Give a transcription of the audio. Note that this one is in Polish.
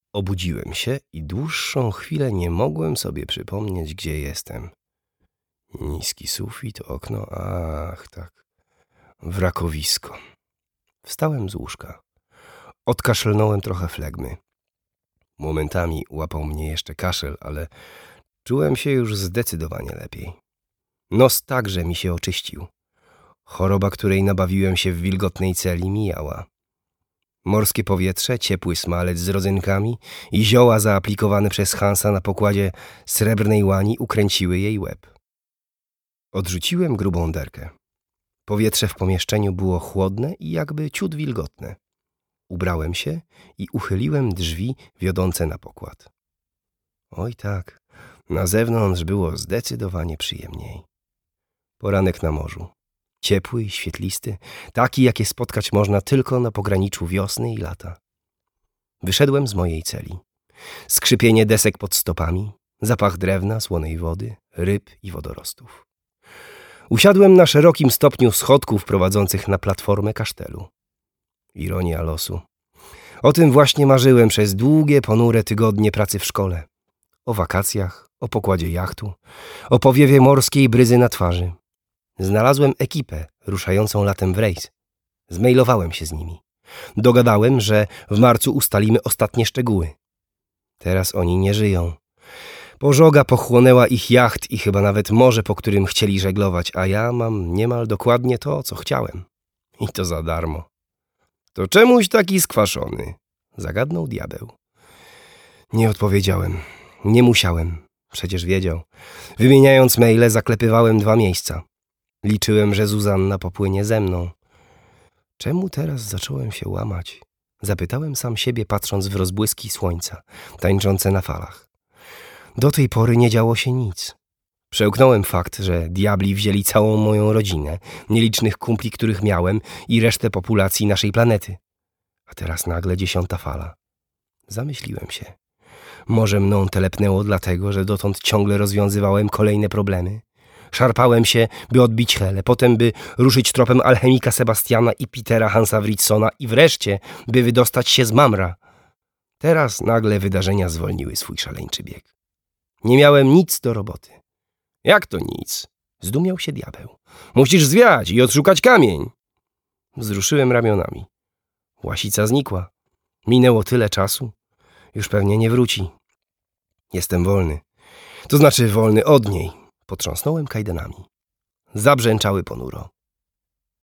Obudziłem się i dłuższą chwilę nie mogłem sobie przypomnieć, gdzie jestem. Niski sufit, okno, ach tak, wrakowisko. Wstałem z łóżka. Odkaszlnąłem trochę flegmy. Momentami łapał mnie jeszcze kaszel, ale czułem się już zdecydowanie lepiej. Nos także mi się oczyścił. Choroba, której nabawiłem się w wilgotnej celi, mijała. Morskie powietrze, ciepły smalec z rodzynkami i zioła zaaplikowane przez Hansa na pokładzie srebrnej łani ukręciły jej łeb. Odrzuciłem grubą derkę. Powietrze w pomieszczeniu było chłodne i jakby ciut wilgotne. Ubrałem się i uchyliłem drzwi wiodące na pokład. Oj tak, na zewnątrz było zdecydowanie przyjemniej. Poranek na morzu. Ciepły i świetlisty, taki jakie spotkać można tylko na pograniczu wiosny i lata. Wyszedłem z mojej celi. Skrzypienie desek pod stopami, zapach drewna, słonej wody, ryb i wodorostów. Usiadłem na szerokim stopniu schodków prowadzących na platformę kasztelu. Ironia losu. O tym właśnie marzyłem przez długie, ponure tygodnie pracy w szkole. O wakacjach, o pokładzie jachtu, o powiewie morskiej bryzy na twarzy. Znalazłem ekipę ruszającą latem w rejs. Zmailowałem się z nimi. Dogadałem, że w marcu ustalimy ostatnie szczegóły. Teraz oni nie żyją. Pożoga pochłonęła ich jacht i chyba nawet morze, po którym chcieli żeglować, a ja mam niemal dokładnie to, co chciałem. I to za darmo. To czemuś taki skwaszony? Zagadnął diabeł. Nie odpowiedziałem. Nie musiałem. Przecież wiedział. Wymieniając maile, zaklepywałem 2 miejsca. Liczyłem, że Zuzanna popłynie ze mną. Czemu teraz zacząłem się łamać? Zapytałem sam siebie, patrząc w rozbłyski słońca, tańczące na falach. Do tej pory nie działo się nic. Przełknąłem fakt, że diabli wzięli całą moją rodzinę, nielicznych kumpli, których miałem i resztę populacji naszej planety. A teraz nagle 10. fala. Zamyśliłem się. Może mną telepnęło dlatego, że dotąd ciągle rozwiązywałem kolejne problemy. Szarpałem się, by odbić Helę, potem by ruszyć tropem alchemika Sebastiana i Petera Hansa Writsona i wreszcie, by wydostać się z Mamra. Teraz nagle wydarzenia zwolniły swój szaleńczy bieg. Nie miałem nic do roboty. Jak to nic? Zdumiał się diabeł. Musisz zwiać i odszukać kamień. Wzruszyłem ramionami. Łasica znikła. Minęło tyle czasu. Już pewnie nie wróci. Jestem wolny. To znaczy wolny od niej. Potrząsnąłem kajdanami. Zabrzęczały ponuro.